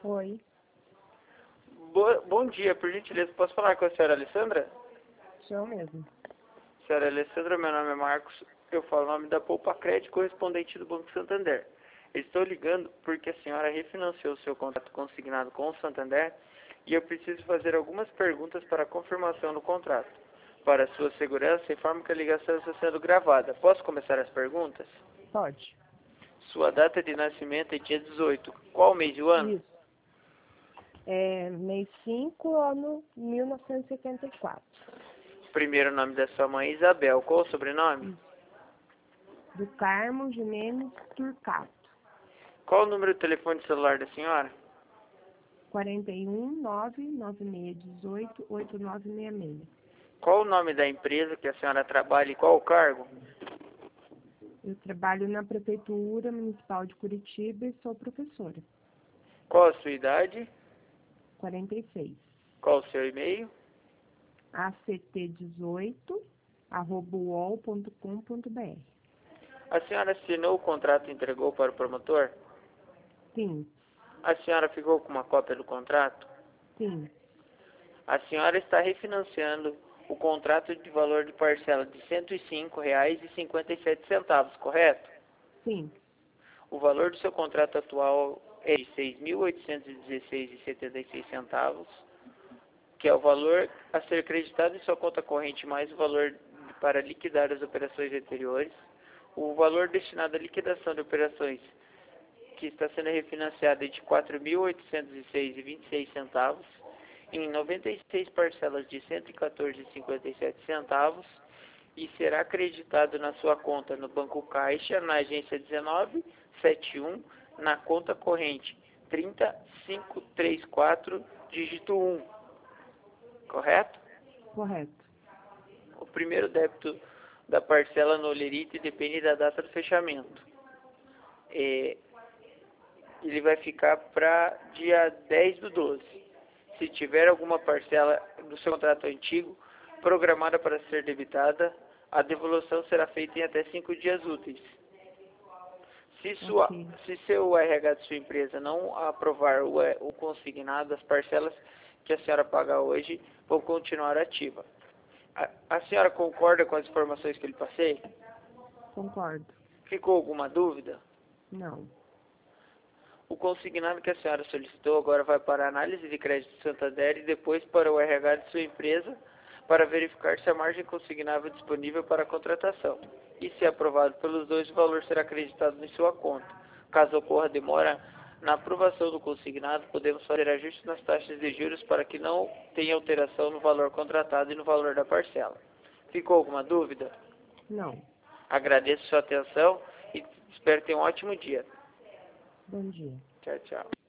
Oi, Bom dia, por gentileza, posso falar com a senhora Alessandra? sou eu mesmo. Senhora Alessandra, meu nome é Marcos, eu falo o nome da Poupa Crédito, correspondente do Banco Santander. Estou ligando porque a senhora refinanciou o seu contrato consignado com o Santander e eu preciso fazer algumas perguntas para a confirmação do contrato. Para sua segurança, informo que a ligação está sendo gravada. Posso começar as perguntas? Pode. Sua data de nascimento é dia 18. Qual mês do ano? Isso. É mês 5, ano 1974. Primeiro nome da sua mãe, Isabel. Qual o sobrenome? Isso. Do Carmo Jimenez Turcato. Qual o número de telefone de celular da senhora? 41 99618 8966. Qual o nome da empresa que a senhora trabalha e qual o cargo? Eu trabalho na Prefeitura Municipal de Curitiba e sou professora. Qual a sua idade? 46. Qual o seu e-mail? act18@uol.com.br. A senhora assinou o contrato e entregou para o promotor? Sim, A senhora ficou com uma cópia do contrato? sim, A senhora está refinanciando o contrato de valor de parcela de R$ 105,57, correto? sim. O valor do seu contrato atual é de R$ 6.816,76, que é o valor a ser acreditado em sua conta corrente mais o valor para liquidar as operações anteriores. O valor destinado à liquidação de operações que está sendo refinanciado é de R$ 4.806,26 em 96 parcelas de R$ 114,57 e será acreditado na sua conta no Banco Caixa, na agência 1971, na conta corrente 30534, dígito 1. Correto? Correto. O primeiro débito da parcela no Olerite depende da data do fechamento. Ele vai ficar para dia 10/12. Se tiver alguma parcela do seu contrato antigo programada para ser debitada, a devolução será feita em até 5 dias úteis. Ok. Se seu RH de sua empresa não aprovar o consignado, as parcelas que a senhora paga hoje vão continuar ativas. A senhora concorda com as informações que eu lhe passei? Concordo. Ficou alguma dúvida? Não. O consignado que a senhora solicitou agora vai para a análise de crédito do Santander e depois para o RH de sua empresa para verificar se a margem consignável é disponível para a contratação. E se aprovado pelos dois, o valor será acreditado em sua conta. Caso ocorra demora na aprovação do consignado, podemos fazer ajustes nas taxas de juros para que não tenha alteração no valor contratado e no valor da parcela. Ficou alguma dúvida? Não. Agradeço sua atenção e espero ter um ótimo dia. Bom dia. Tchau, tchau.